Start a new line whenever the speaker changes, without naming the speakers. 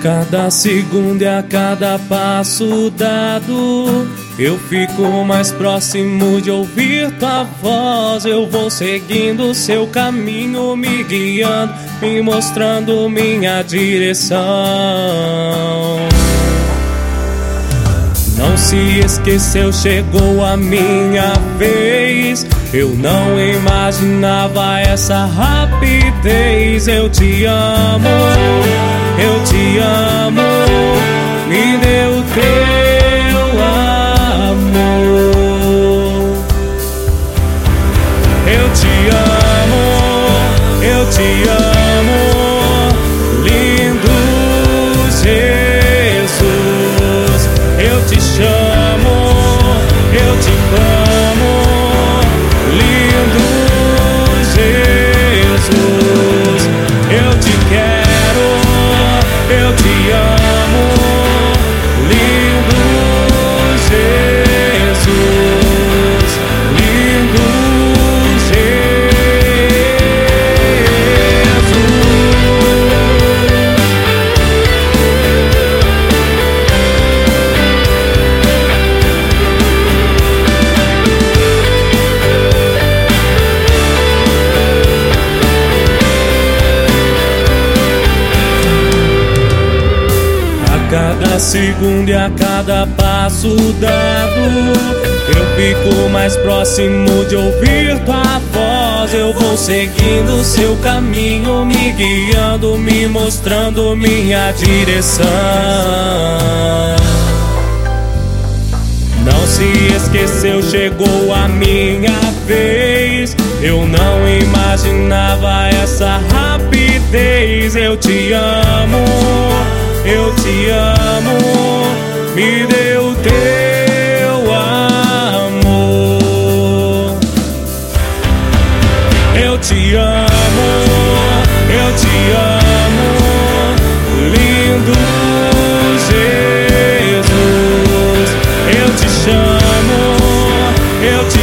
Cada segundo e a cada passo dado, eu fico mais próximo de ouvir tua voz. Eu vou seguindo seu caminho, me guiando, me mostrando minha direção. Não se esqueceu, chegou a minha vez. Eu não imaginava essa rapidez. Eu te amo, eu te amo, me dê o teu amor. Eu te amo, eu te amo, lindo Jesus. Eu te chamo, eu te amo, lindo Jesus. Eu te quero, eu te amo, lindo Jesus, lindo cada segundo e a cada passo dado, eu fico mais próximo de ouvir tua voz. Eu vou seguindo seu caminho, me guiando, me mostrando minha direção. Não se esqueceu, chegou a minha vez. Eu não imaginava essa rapidez. Eu te amo, eu te amo, me dê o teu amor. Eu te amo, eu te amo, lindo Jesus. Eu te chamo, eu te